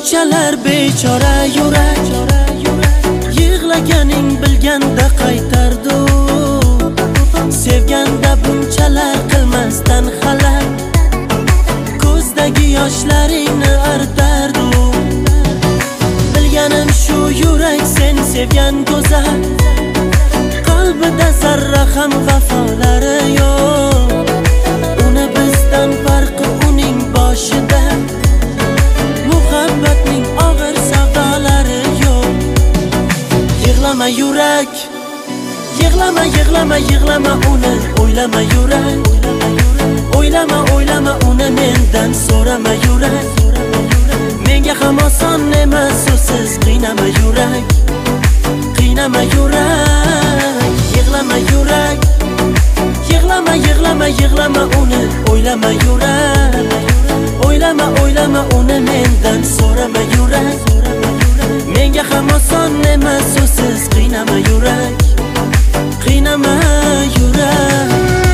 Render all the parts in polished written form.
bunchalar bechora yurak, yig'laganing bilganda qaytardi. Sevganda bunchalar qilmasdan xalaq, ko'zdagi yoshlaringni artardi. Bilganim shu yurak sen sevgan go'zal, qalbida zarra ham vafolari yo'q. Uni bizdan farqi uning boshida, muhabbatning og'ir savdolari yo'q. Yig'lama yurak, yig'lama, yig'lama, yig'lama uni o'ylama yurak. O'ylama, o'ylama uni mendan so'rama yurak. Menga ham oson emas usiz qiynama yurak. Qiynama yurak, yig'lama yurak. Yig'lama, yig'lama, yig'lama uni o'ylama yurak. O'ylama, o'ylama uni mendan so'rama yurak. Menga ham oson emas usiz qiynama yurak. Qiynama yurak.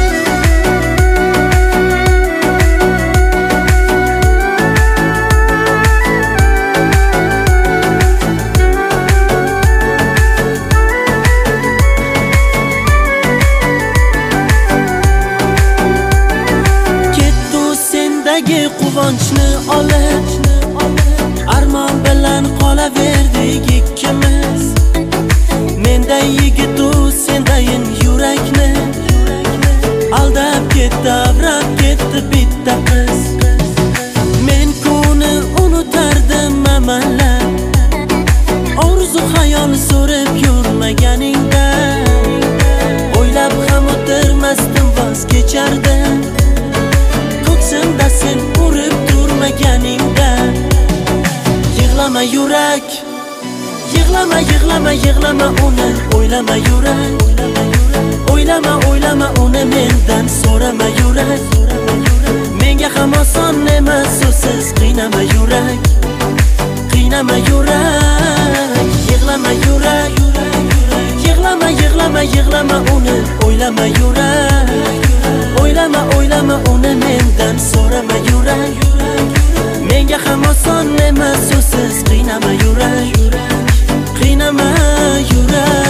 Quvonchni olib, armon bilan qolaverdik ikkimiz. Menday yigitu sendayin yurakni aldab ketdi, avrab ketdi bitta qiz. Men kuni unutardim amalab, orzu xayol so'rib yurmaganingda. O'ylab ham o'tirmasdim, voz kechardim. Ko'ksimda sen urib turmaganingda. Yig'lama yurak, yig'lama, yig'lama, yig'lama uni o'ylama yurak. O'ylama, o'ylama uni mendan so'rama yurak. Menga ham oson emas usiz qiynama yurak. Qiynama yurak, yig'lama yurak. Yig'lama, yig'lama, yig'lama uni o'ylama yurak. O'ylama, o'ylama uni mendan so'rama yurak. Menga ham oson emas usiz qiynama yurak. Qiynama yurak.